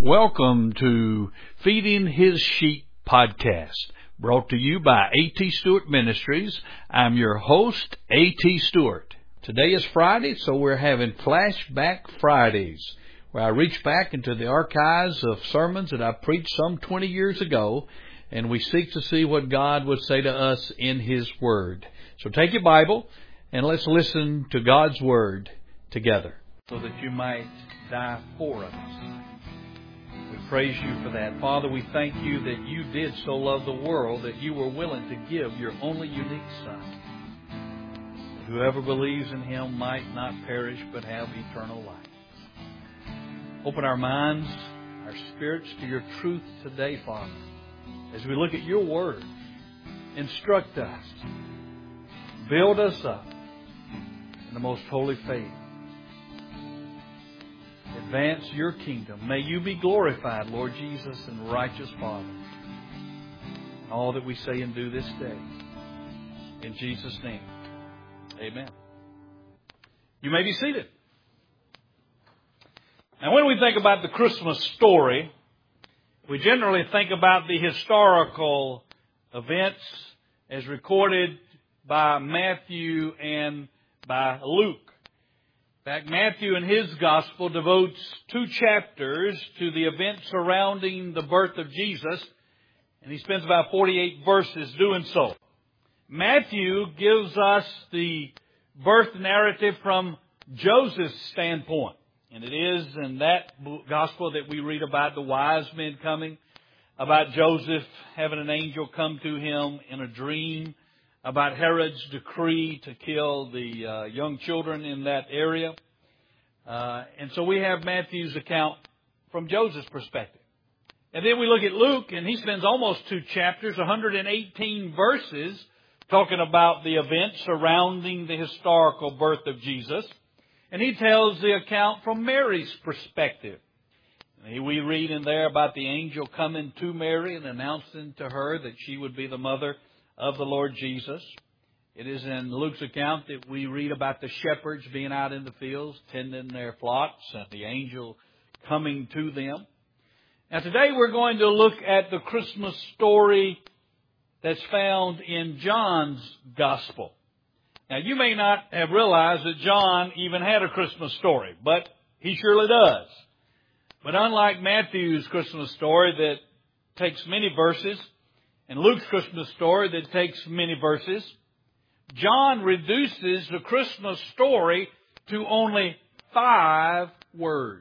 Welcome to Feeding His Sheep podcast, brought to you by A.T. Stewart Ministries. I'm your host, A.T. Stewart. Today is Friday, so we're having Flashback Fridays, where I reach back into the archives of sermons that I preached some 20 years ago, and we seek to see what God would say to us in His Word. So take your Bible, and let's listen to God's Word together. So that you might die for us. We praise you for that. Father, we thank you that you did so love the world that you were willing to give your only unique Son. Whoever believes in Him might not perish but have eternal life. Open our minds, our spirits to your truth today, Father. As we look at your Word, instruct us. Build us up in the most holy faith. Advance your kingdom. May you be glorified, Lord Jesus, and righteous Father. In all that we say and do this day. In Jesus' name, amen. You may be seated. Now, when we think about the Christmas story, we generally think about the historical events as recorded by Matthew and by Luke. In fact, Matthew in his Gospel devotes 2 chapters to the events surrounding the birth of Jesus, and he spends about 48 verses doing so. Matthew gives us the birth narrative from Joseph's standpoint, and it is in that Gospel that we read about the wise men coming, about Joseph having an angel come to him in a dream, about Herod's decree to kill the young children in that area. And so we have Matthew's account from Joseph's perspective. And then we look at Luke, and he spends almost 2 chapters, 118 verses, talking about the events surrounding the historical birth of Jesus. And he tells the account from Mary's perspective. We read in there about the angel coming to Mary and announcing to her that she would be the mother of the Lord Jesus. It is in Luke's account that we read about the shepherds being out in the fields, tending their flocks, and the angel coming to them. Now today we're going to look at the Christmas story that's found in John's Gospel. Now you may not have realized that John even had a Christmas story, but he surely does. But unlike Matthew's Christmas story that takes many verses, and Luke's Christmas story that takes many verses, John reduces the Christmas story to only 5 words.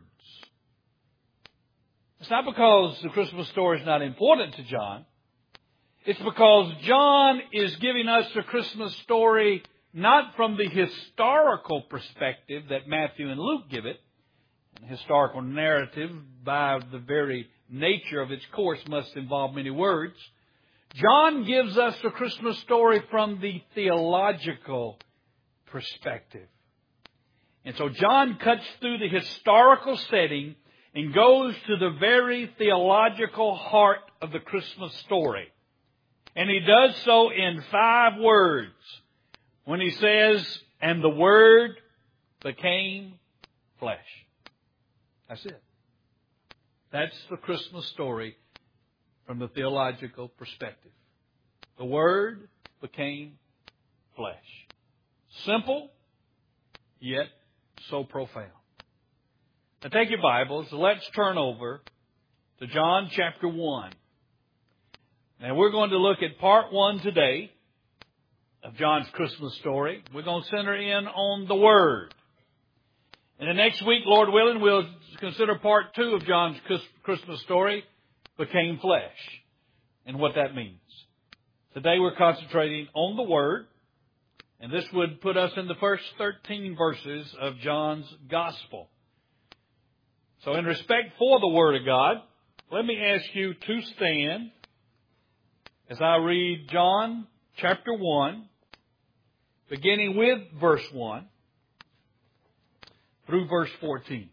It's not because the Christmas story is not important to John. It's because John is giving us the Christmas story not from the historical perspective that Matthew and Luke give it. And historical narrative, by the very nature of its course, must involve many words. John gives us the Christmas story from the theological perspective. And so John cuts through the historical setting and goes to the very theological heart of the Christmas story. And he does so in 5 words. When he says, "And the Word became flesh." That's it. That's the Christmas story from the theological perspective. The Word became flesh. Simple, yet so profound. Now take your Bibles. Let's turn over to John chapter 1. Now we're going to look at part 1 today of John's Christmas story. We're going to center in on the Word. And the next week, Lord willing, we'll consider part 2 of John's Christmas story, became flesh, and what that means. Today we're concentrating on the Word, and this would put us in the first 13 verses of John's Gospel. So in respect for the Word of God, let me ask you to stand as I read John chapter 1, beginning with verse 1 through verse 14.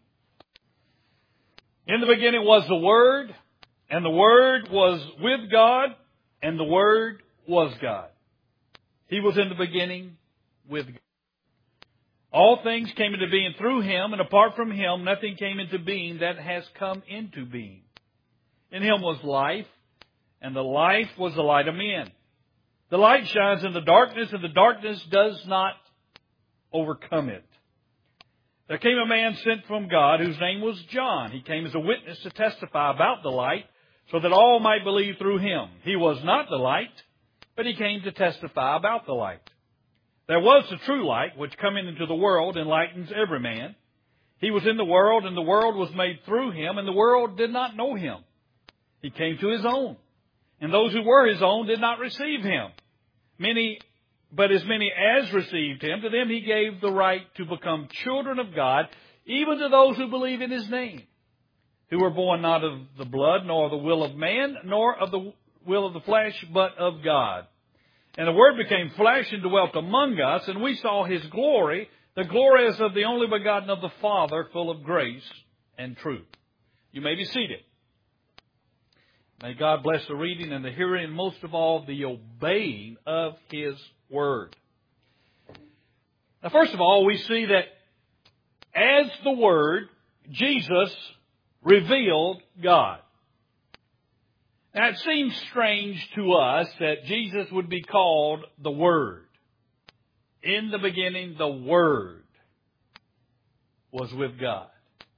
In the beginning was the Word, and the Word was with God, and the Word was God. He was in the beginning with God. All things came into being through Him, and apart from Him, nothing came into being that has come into being. In Him was life, and the life was the light of men. The light shines in the darkness, and the darkness does not overcome it. There came a man sent from God whose name was John. He came as a witness to testify about the light, so that all might believe through him. He was not the light, but he came to testify about the light. There was the true light, which coming into the world enlightens every man. He was in the world, and the world was made through him, and the world did not know him. He came to his own, and those who were his own did not receive him. But as many as received him, to them he gave the right to become children of God, even to those who believe in his name, who were born not of the blood, nor of the will of man, nor of the will of the flesh, but of God. And the Word became flesh and dwelt among us, and we saw His glory, the glory as of the only begotten of the Father, full of grace and truth. You may be seated. May God bless the reading and the hearing, and most of all, the obeying of His Word. Now, first of all, we see that as the Word, Jesus revealed God. Now, it seems strange to us that Jesus would be called the Word. In the beginning, the Word was with God.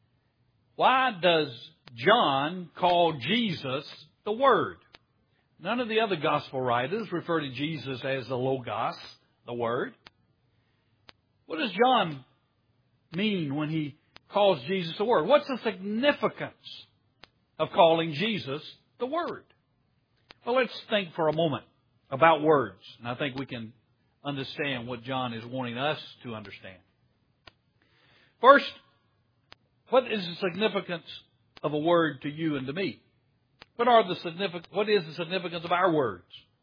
Why does John call Jesus the Word? None of the other gospel writers refer to Jesus as the Logos, the Word. What does John mean when he calls Jesus the Word? What's the significance of calling Jesus the Word? Well, let's think for a moment about words. And I think we can understand what John is wanting us to understand. First, what is the significance of a word to you and to me? What is the significance of our words?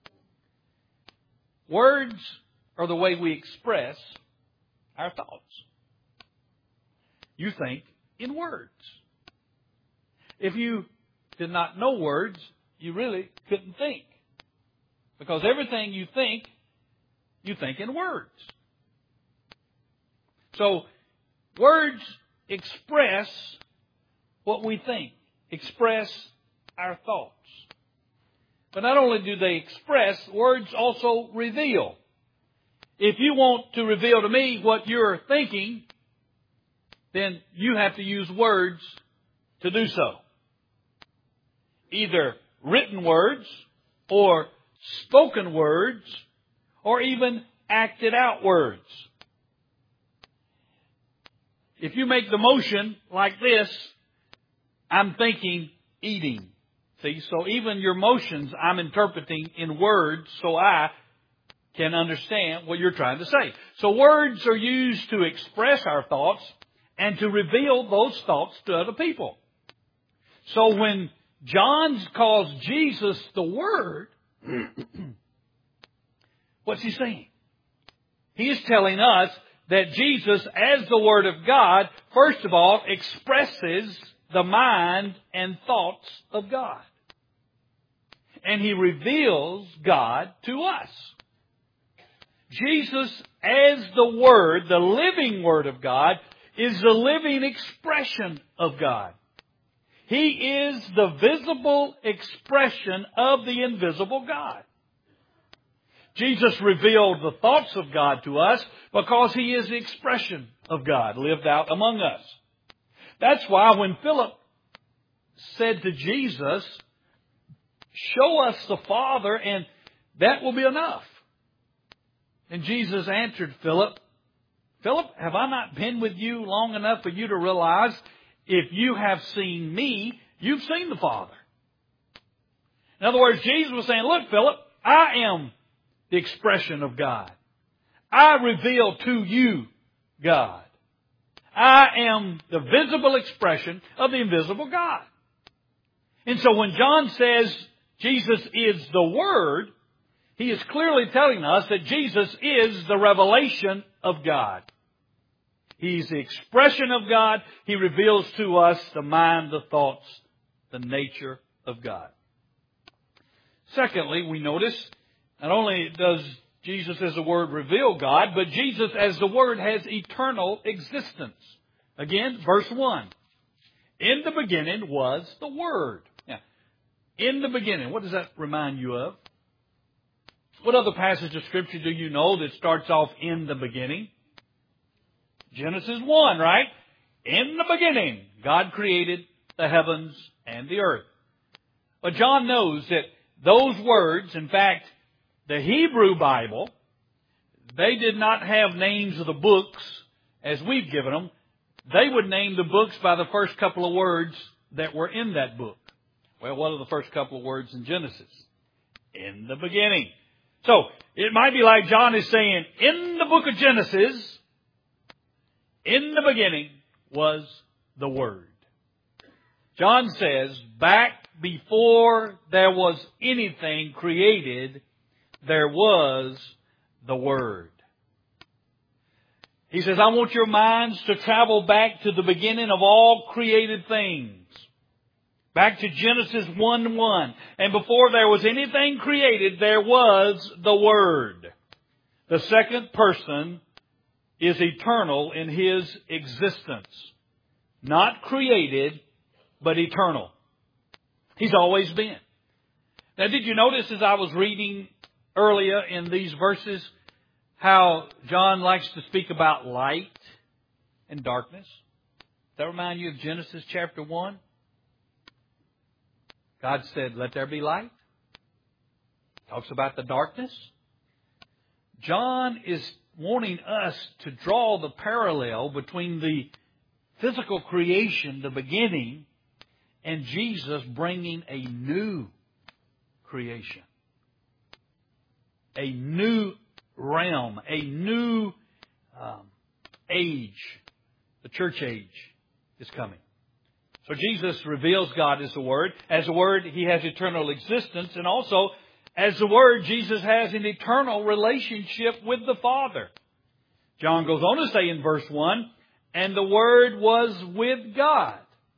Words are the way we express our thoughts. You think in words. If you did not know words, you really couldn't think. Because everything you think in words. So, words express what we think, express our thoughts. But not only do they express, words also reveal. If you want to reveal to me what you're thinking, then you have to use words to do so. Either written words, or spoken words, or even acted out words. If you make the motion like this, I'm thinking eating. See, so even your motions I'm interpreting in words so I can understand what you're trying to say. So words are used to express our thoughts and to reveal those thoughts to other people. So when John calls Jesus the Word, what's he saying? He is telling us that Jesus, as the Word of God, first of all, expresses the mind and thoughts of God. And He reveals God to us. Jesus, as the Word, the living Word of God, is the living expression of God. He is the visible expression of the invisible God. Jesus revealed the thoughts of God to us because He is the expression of God lived out among us. That's why when Philip said to Jesus, "Show us the Father, and that will be enough." And Jesus answered Philip, "Philip, have I not been with you long enough for you to realize if you have seen me, you've seen the Father?" In other words, Jesus was saying, "Look, Philip, I am the expression of God. I reveal to you God. I am the visible expression of the invisible God." And so when John says Jesus is the Word, he is clearly telling us that Jesus is the revelation of God. He's the expression of God. He reveals to us the mind, the thoughts, the nature of God. Secondly, we notice not only does Jesus as the Word revealed God, but Jesus as the Word has eternal existence. Again, verse 1. In the beginning was the Word. Now, in the beginning, what does that remind you of? What other passage of Scripture do you know that starts off in the beginning? Genesis 1, right? In the beginning, God created the heavens and the earth. But John knows that those words, in fact, the Hebrew Bible, they did not have names of the books as we've given them. They would name the books by the first couple of words that were in that book. Well, what are the first couple of words in Genesis? In the beginning. So, it might be like John is saying, in the book of Genesis, in the beginning was the Word. John says, back before there was anything created, there was the Word. He says, I want your minds to travel back to the beginning of all created things. Back to Genesis 1:1. And before there was anything created, there was the Word. The second person is eternal in His existence. Not created, but eternal. He's always been. Now, did you notice as I was reading earlier in these verses how John likes to speak about light and darkness? Does that remind you of Genesis chapter 1? God said, let there be light. Talks about the darkness. John is wanting us to draw the parallel between the physical creation, the beginning, and Jesus bringing a new creation. A new realm, a new age. The church age is coming. So Jesus reveals God as the Word. As the Word, He has eternal existence. And also, as the Word, Jesus has an eternal relationship with the Father. John goes on to say in verse 1, and the Word was with God.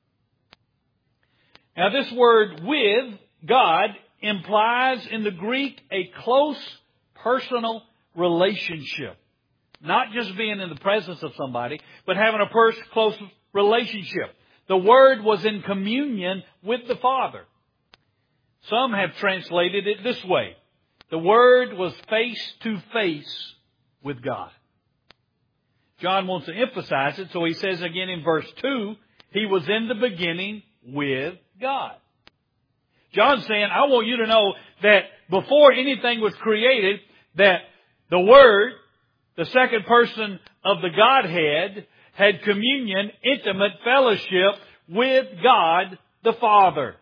Now this word with God implies in the Greek a close personal relationship. Not just being in the presence of somebody, but having a close relationship. The Word was in communion with the Father. Some have translated it this way. The Word was face to face with God. John wants to emphasize it, so he says again in verse 2, He was in the beginning with God. John's saying, I want you to know that before anything was created, that the Word, the second person of the Godhead, had communion, intimate fellowship with God the Father.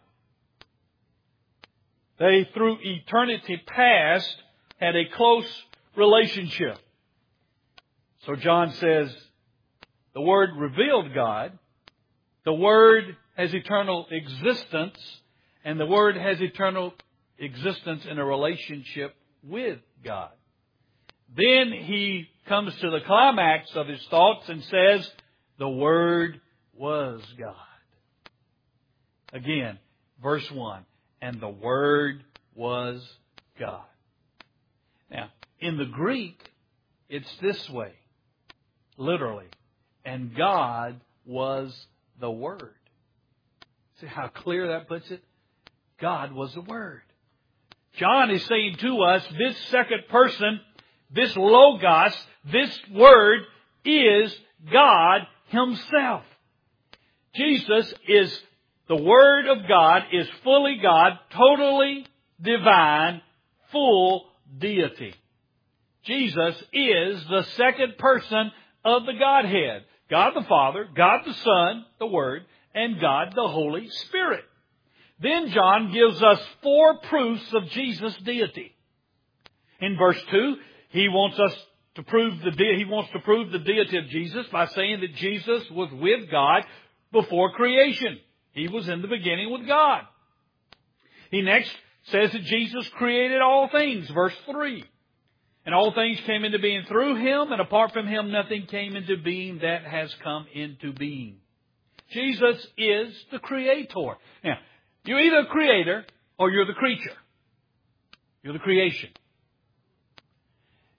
They, through eternity past, had a close relationship. So John says, the Word revealed God. The Word has eternal existence. And the Word has eternal existence in a relationship with God. Then he comes to the climax of his thoughts and says, the Word was God. Again, verse 1. And the Word was God. Now, in the Greek, it's this way. Literally. And God was the Word. See how clear that puts it? God was the Word. John is saying to us, this second person, this Logos, this Word is God Himself. Jesus is the Word of God, is fully God, totally divine, full deity. Jesus is the second person of the Godhead. God the Father, God the Son, the Word, and God the Holy Spirit. Then John gives us 4 proofs of Jesus' deity. In verse 2, he wants to prove the deity of Jesus by saying that Jesus was with God before creation. He was in the beginning with God. He next says that Jesus created all things, verse 3. And all things came into being through Him, and apart from Him nothing came into being that has come into being. Jesus is the Creator. Now, you're either a creator or you're the creature. You're the creation.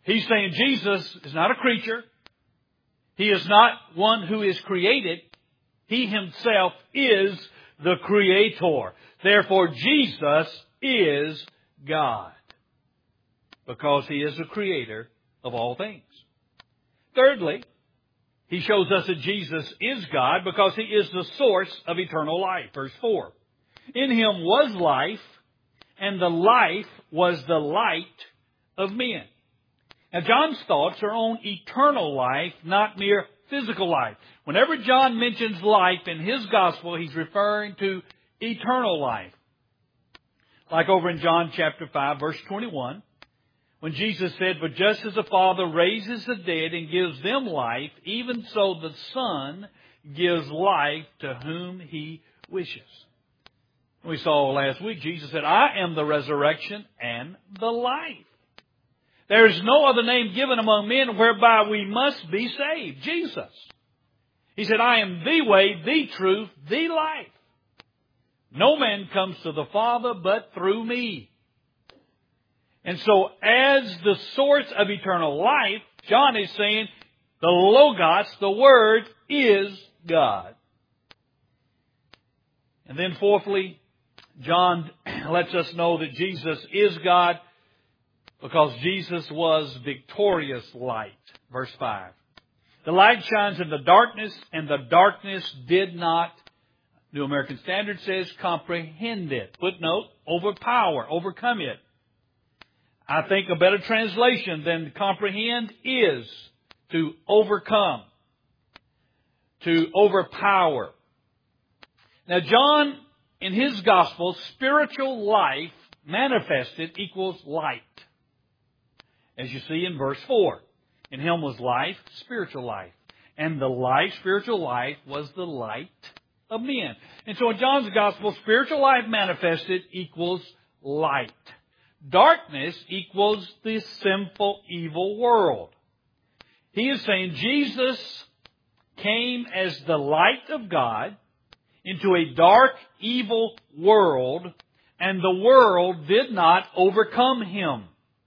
He's saying Jesus is not a creature. He is not one who is created. He Himself is the Creator. Therefore, Jesus is God, because He is the Creator of all things. Thirdly, He shows us that Jesus is God because He is the source of eternal life. Verse 4. In Him was life, and the life was the light of men. Now, John's thoughts are on eternal life, not mere physical life. Whenever John mentions life in his gospel, he's referring to eternal life. Like over in John chapter 5, verse 21, when Jesus said, "But just as the Father raises the dead and gives them life, even so the Son gives life to whom He wishes." We saw last week, Jesus said, "I am the resurrection and the life. There is no other name given among men whereby we must be saved." Jesus. He said, "I am the way, the truth, the life. No man comes to the Father but through me." And so as the source of eternal life, John is saying the Logos, the Word, is God. And then fourthly, John lets us know that Jesus is God because Jesus was victorious light. Verse 5. The light shines in the darkness, and the darkness did not, New American Standard says, comprehend it. Footnote, overpower, overcome it. I think a better translation than comprehend is to overcome, to overpower. Now, John, in his gospel, spiritual life manifested equals light. As you see in verse 4. In Him was life, spiritual life. And the life, spiritual life, was the light of men. And so in John's gospel, spiritual life manifested equals light. Darkness equals the sinful, evil world. He is saying Jesus came as the light of God into a dark, evil world, and the world did not overcome Him.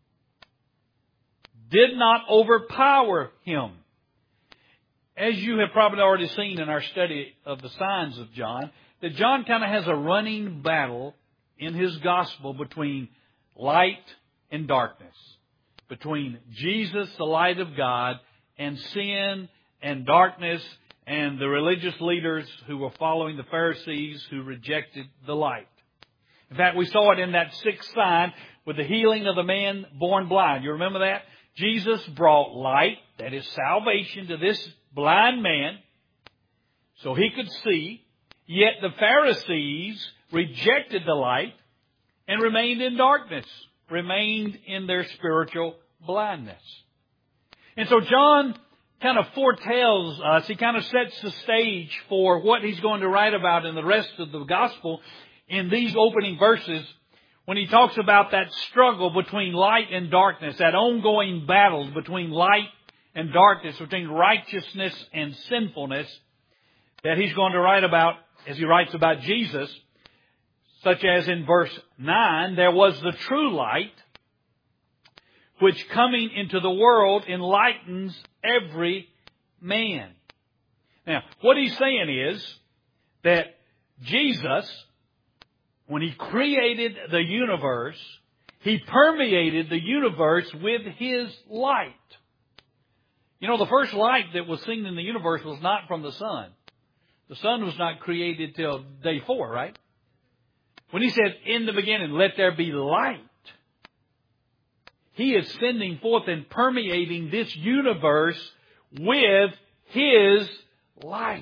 Did not overpower Him. As you have probably already seen in our study of the signs of John, that John kind of has a running battle in his gospel between light and darkness. Between Jesus, the light of God, and sin and darkness and the religious leaders who were following the Pharisees who rejected the light. In fact, we saw it in that sixth sign with the healing of the man born blind. You remember that? Jesus brought light, that is salvation, to this blind man so he could see. Yet the Pharisees rejected the light and remained in darkness, remained in their spiritual blindness. And so John kind of foretells us, he kind of sets the stage for what he's going to write about in the rest of the gospel in these opening verses, when he talks about that struggle between light and darkness, that ongoing battle between light and darkness, between righteousness and sinfulness, that he's going to write about as he writes about Jesus, such as in verse 9, there was the true light, which coming into the world enlightens every man. Now, what he's saying is that Jesus, when He created the universe, He permeated the universe with His light. You know, the first light that was seen in the universe was not from the sun. The sun was not created till day 4, right? When He said, in the beginning, let there be light, He is sending forth and permeating this universe with His light.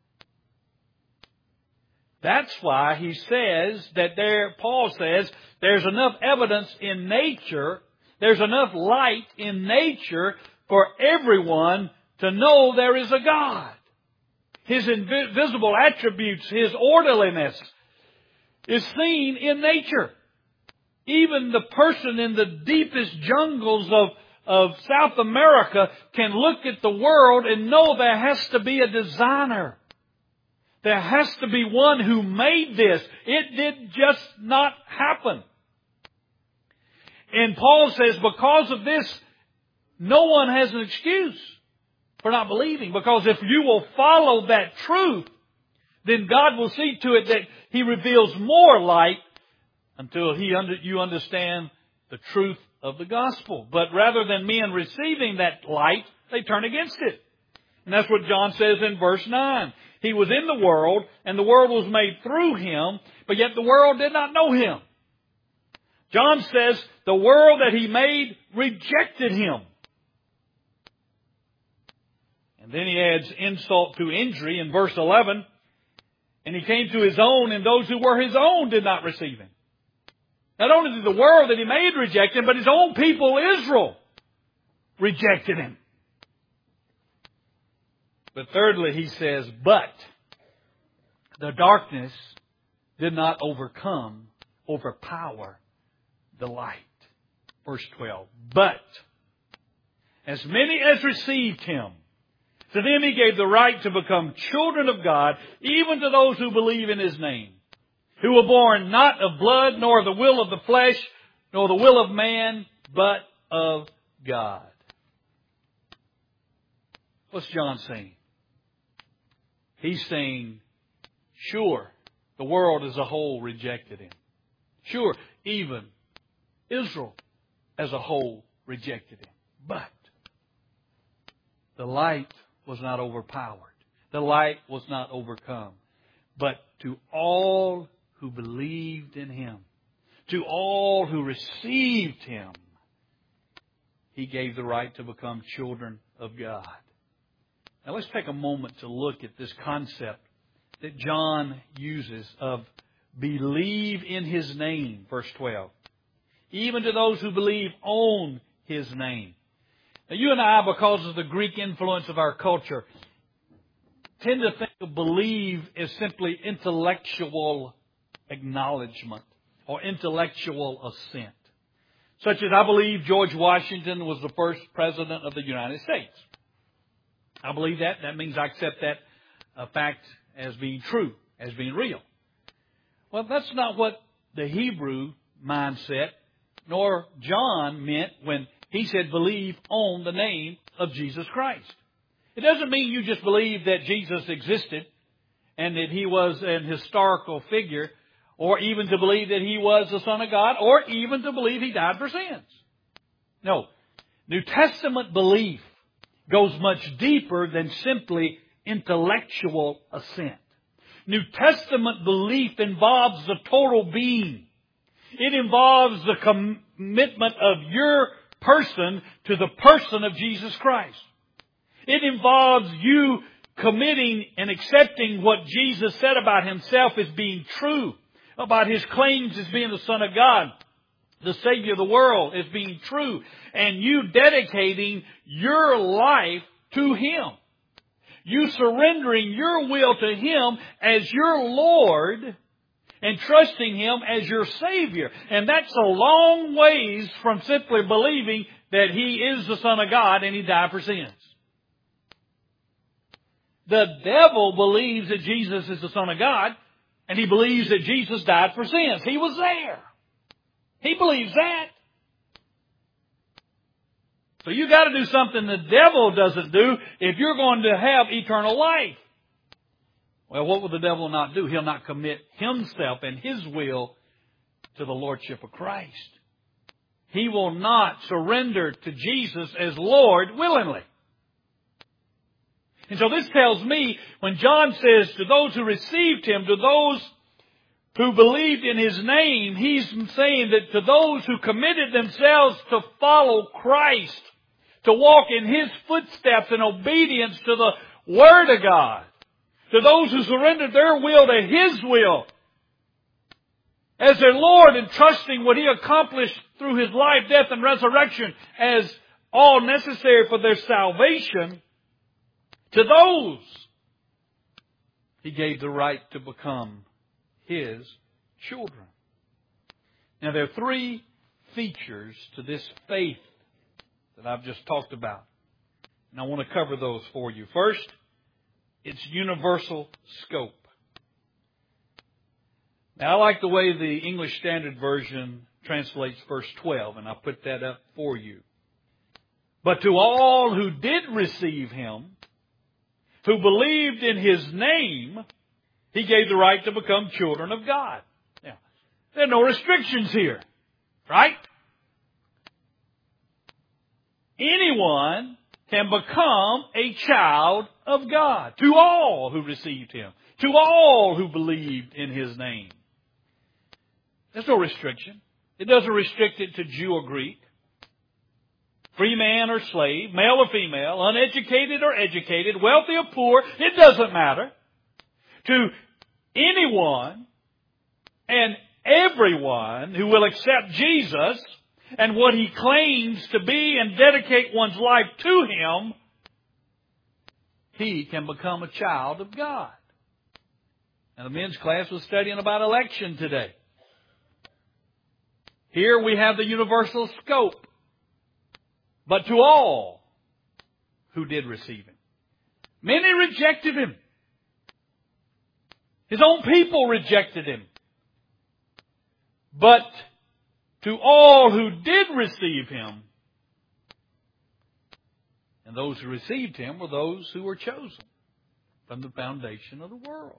That's why he says that Paul says, there's enough evidence in nature, there's enough light in nature for everyone to know there is a God. His invisible attributes, His orderliness is seen in nature. Even the person in the deepest jungles of South America can look at the world and know there has to be a designer. There has to be one who made this. It did just not happen. And Paul says because of this no one has an excuse for not believing. Because if you will follow that truth, then God will see to it that He reveals more light until you understand the truth of the gospel. But rather than men receiving that light, they turn against it. And that's what John says in verse 9. He was in the world, and the world was made through Him, but yet the world did not know Him. John says the world that He made rejected Him. And then he adds insult to injury in verse 11. And He came to His own, and those who were His own did not receive Him. Not only did the world that He made reject Him, but His own people, Israel, rejected Him. But thirdly, he says, but the darkness did not overpower the light. Verse 12. But as many as received Him, to them He gave the right to become children of God, even to those who believe in His name, who were born not of blood, nor the will of the flesh, nor the will of man, but of God. What's John saying? He's saying, sure, the world as a whole rejected Him. Sure, even Israel as a whole rejected Him. But the light was not overpowered. The light was not overcome. But to all who believed in Him, to all who received Him, He gave the right to become children of God. Now let's take a moment to look at this concept that John uses of believe in His name, verse 12. Even to those who believe on His name. Now you and I, because of the Greek influence of our culture, tend to think of believe as simply intellectual acknowledgement or intellectual assent. Such as I believe George Washington was the first president of the United States. I believe that. That means I accept that fact as being true, as being real. Well, that's not what the Hebrew mindset nor John meant when he said believe on the name of Jesus Christ. It doesn't mean you just believe that Jesus existed and that He was an historical figure, or even to believe that He was the Son of God, or even to believe He died for sins. No. New Testament belief goes much deeper than simply intellectual assent. New Testament belief involves the total being. It involves the commitment of your person to the person of Jesus Christ. It involves you committing and accepting what Jesus said about Himself as being true, about His claims as being the Son of God, the Savior of the world as being true, and you dedicating your life to Him. You surrendering your will to Him as your Lord and trusting Him as your Savior. And that's a long ways from simply believing that He is the Son of God and He died for sins. The devil believes that Jesus is the Son of God, and he believes that Jesus died for sins. He was there. He believes that. So you got to do something the devil doesn't do if you're going to have eternal life. Well, what will the devil not do? He'll not commit himself and his will to the Lordship of Christ. He will not surrender to Jesus as Lord willingly. And so this tells me, when John says to those who received Him, to those who believed in His name, he's saying that to those who committed themselves to follow Christ, to walk in His footsteps in obedience to the Word of God, to those who surrendered their will to His will, as their Lord, and trusting what He accomplished through His life, death, and resurrection as all necessary for their salvation, to those He gave the right to become His children. Now there are three features to this faith that I've just talked about. And I want to cover those for you. First, its universal scope. Now I like the way the English Standard Version translates verse 12, and I'll put that up for you. But to all who did receive Him, who believed in His name, He gave the right to become children of God. Now, there are no restrictions here, right? Anyone can become a child of God. To all who received Him. To all who believed in His name. There's no restriction. It doesn't restrict it to Jew or Greek. Free man or slave, male or female, uneducated or educated, wealthy or poor, it doesn't matter. To anyone and everyone who will accept Jesus and what He claims to be and dedicate one's life to Him, he can become a child of God. Now, the men's class was studying about election today. Here we have the universal scope. But to all who did receive Him. Many rejected Him. His own people rejected Him. But to all who did receive Him, and those who received Him were those who were chosen from the foundation of the world.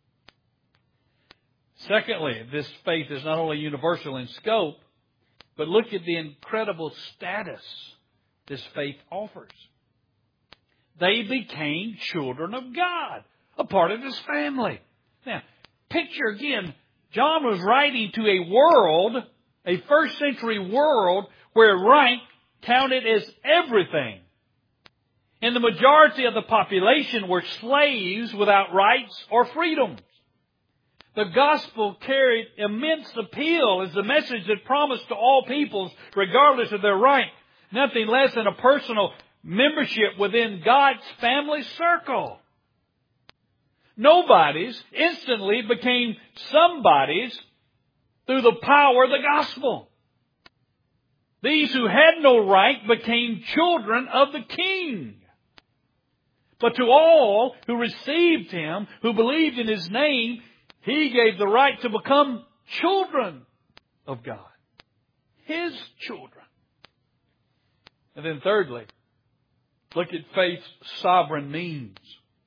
Secondly, this faith is not only universal in scope, but look at the incredible status this faith offers. They became children of God, a part of His family. Now, picture again, John was writing to a world, a first century world, where rank counted as everything. And the majority of the population were slaves without rights or freedoms. The gospel carried immense appeal as the message that promised to all peoples, regardless of their rank, nothing less than a personal membership within God's family circle. Nobodies instantly became somebodies through the power of the gospel. These who had no rank became children of the King. But to all who received Him, who believed in His name, He gave the right to become children of God. His children. And then thirdly, look at faith's sovereign means.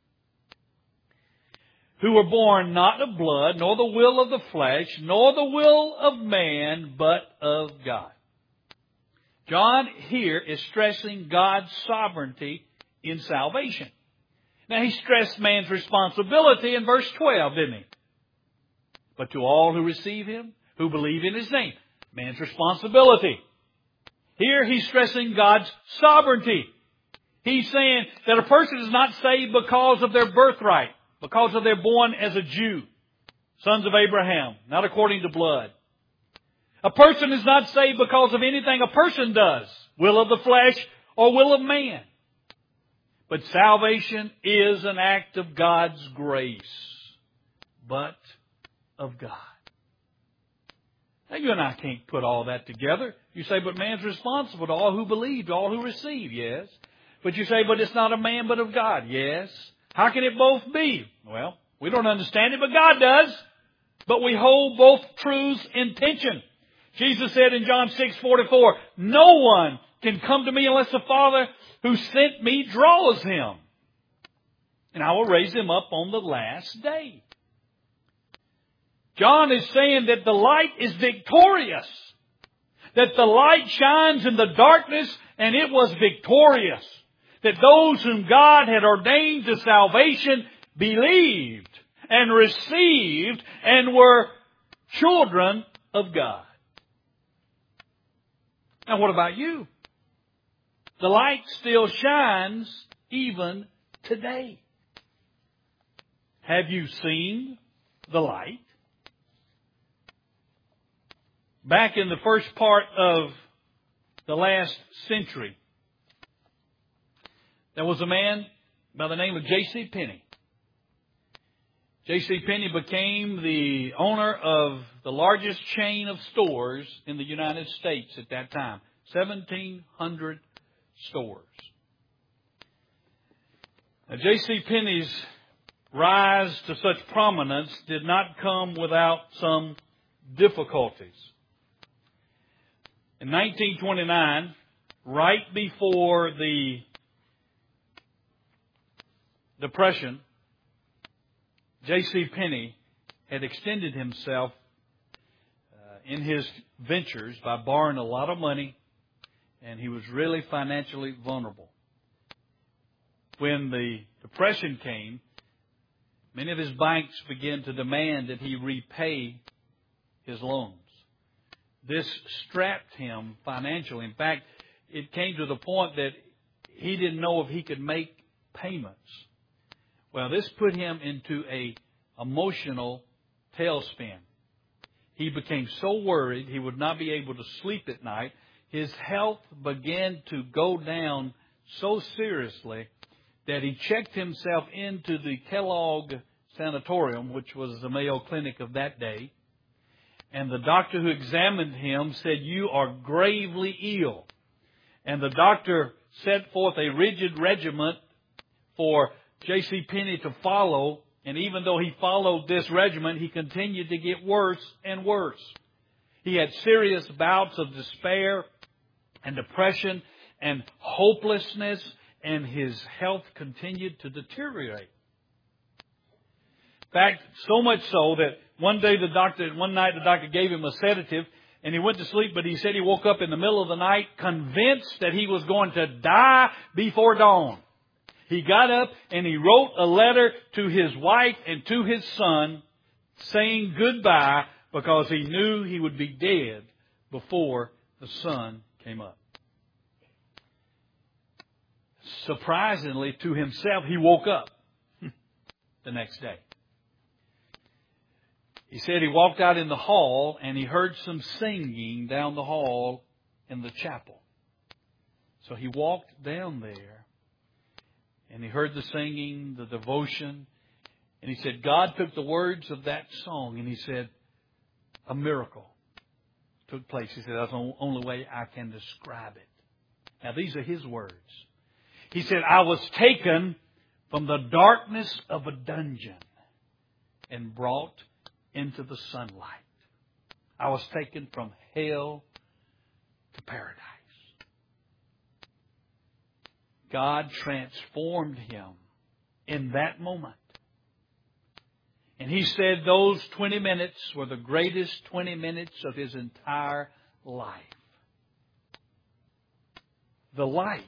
Who were born not of blood, nor the will of the flesh, nor the will of man, but of God. John here is stressing God's sovereignty in salvation. Now, he stressed man's responsibility in verse 12, didn't he? But to all who receive Him, who believe in His name, man's responsibility. Here he's stressing God's sovereignty. He's saying that a person is not saved because of their birthright, because of they're born as a Jew, sons of Abraham, not according to blood. A person is not saved because of anything a person does, will of the flesh or will of man. But salvation is an act of God's grace, but of God. Now, you and I can't put all that together. You say, but man's responsible to all who believe, to all who receive. Yes. But you say, but it's not of man, but of God. Yes. How can it both be? Well, we don't understand it, but God does. But we hold both truths in tension. Jesus said in John 6:44, no one can come to me unless the Father who sent me draws him. And I will raise him up on the last day. John is saying that the light is victorious. That the light shines in the darkness and it was victorious. That those whom God had ordained to salvation believed and received and were children of God. Now what about you? The light still shines even today. Have you seen the light? Back in the first part of the last century, there was a man by the name of J.C. Penney. J.C. Penney became the owner of the largest chain of stores in the United States at that time. 1,700 stores. Now, J.C. Penney's rise to such prominence did not come without some difficulties. In 1929, right before the Depression, J.C. Penney had extended himself in his ventures by borrowing a lot of money, and he was really financially vulnerable. When the Depression came, many of his banks began to demand that he repay his loans. This strapped him financially. In fact, it came to the point that he didn't know if he could make payments. Well, this put him into an emotional tailspin. He became so worried he would not be able to sleep at night. His health began to go down so seriously that he checked himself into the Kellogg Sanatorium, which was the Mayo Clinic of that day. And the doctor who examined him said, "You are gravely ill." And the doctor set forth a rigid regimen for J.C. Penney to follow. And even though he followed this regimen, he continued to get worse and worse. He had serious bouts of despair and depression and hopelessness, and his health continued to deteriorate. In fact, so much so that one night the doctor gave him a sedative and he went to sleep, but he said he woke up in the middle of the night convinced that he was going to die before dawn. He got up and he wrote a letter to his wife and to his son saying goodbye because he knew he would be dead before the sun came up. Surprisingly to himself, he woke up the next day. He said he walked out in the hall and he heard some singing down the hall in the chapel. So he walked down there and he heard the singing, the devotion. And he said, God took the words of that song and he said, a miracle took place. He said, that's the only way I can describe it. Now these are his words. He said, I was taken from the darkness of a dungeon and brought into the sunlight. I was taken from hell to paradise. God transformed him in that moment. And he said those 20 minutes were the greatest 20 minutes of his entire life. The light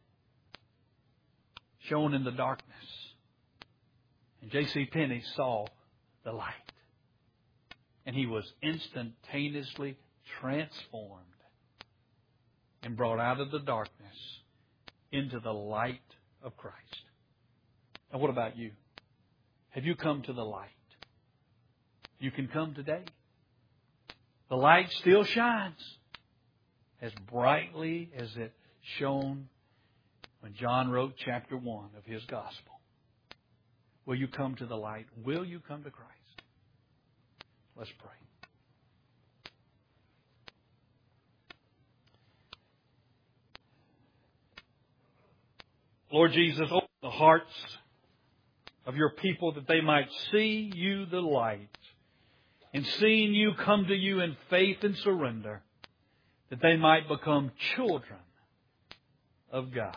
shone in the darkness. And J.C. Penney saw the light. And he was instantaneously transformed and brought out of the darkness into the light of Christ. Now what about you? Have you come to the light? You can come today. The light still shines as brightly as it shone when John wrote chapter 1 of his gospel. Will you come to the light? Will you come to Christ? Let's pray. Lord Jesus, open the hearts of your people that they might see you, the light, and seeing you come to you in faith and surrender, that they might become children of God.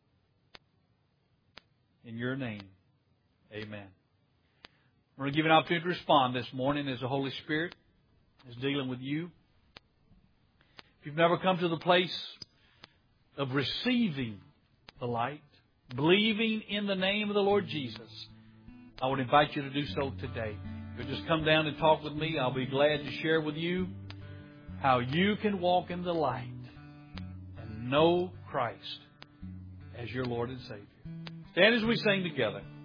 In your name, amen. We're going to give you an opportunity to respond this morning as the Holy Spirit is dealing with you. If you've never come to the place of receiving the light, believing in the name of the Lord Jesus, I would invite you to do so today. If you'll just come down and talk with me, I'll be glad to share with you how you can walk in the light and know Christ as your Lord and Savior. Stand as we sing together.